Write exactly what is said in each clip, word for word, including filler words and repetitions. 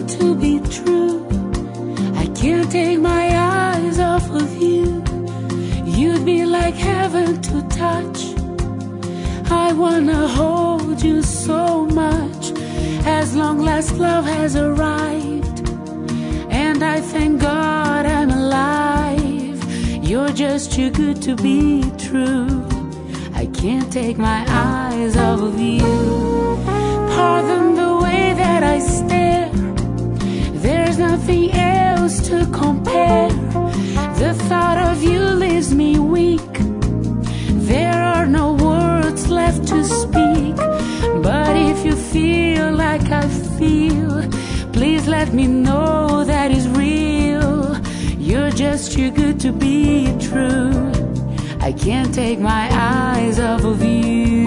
good to be true. I can't take my eyes off of you. You'd be like heaven to touch. I wanna hold you so much. As long as love has arrived, and I thank God I'm alive. You're just too good to be true. I can't take my eyes off of you. Pardon the way that I stare. There's nothing else to compare. The thought of you leaves me weak. There are no words left to speak. But if you feel like I feel, please let me know that is real. You're just too good to be true. I can't take my eyes off of you.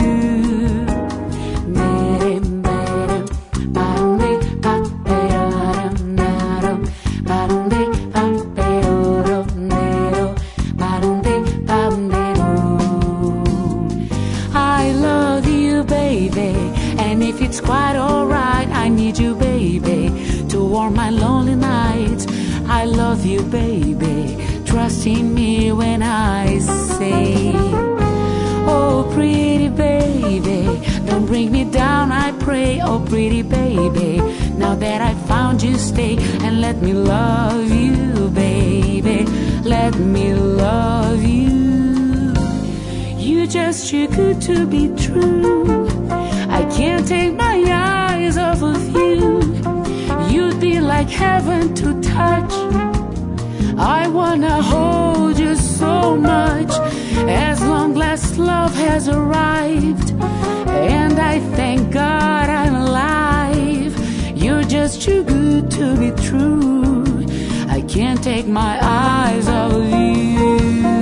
I love you, baby, and if it's quite alright, I need you, baby, to warm my lonely nights. I love you, baby, trust in me when I say, oh pretty baby, don't bring me down, I pray. Oh pretty baby, now that I found you, stay and let me love you, baby, let me love you. You're just too good to be true. I can't take my eyes off of you. You'd be like heaven to touch. I wanna hold you so much. As long as love has arrived, and I thank God I'm alive. You're just too good to be true. I can't take my eyes off of you.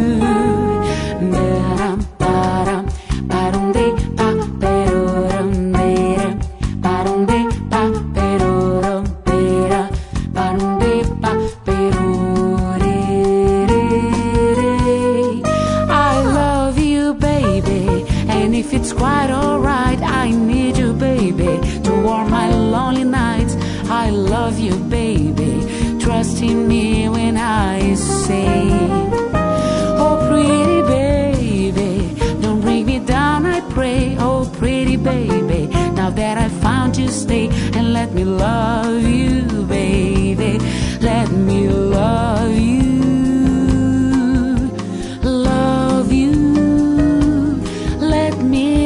If it's quite alright, I need you, baby, to warm my lonely nights. I love you, baby, trust in me when I say, oh pretty baby, don't bring me down, I pray. Oh pretty baby, now that I found you, stay and let me love you, baby, let me love you. Me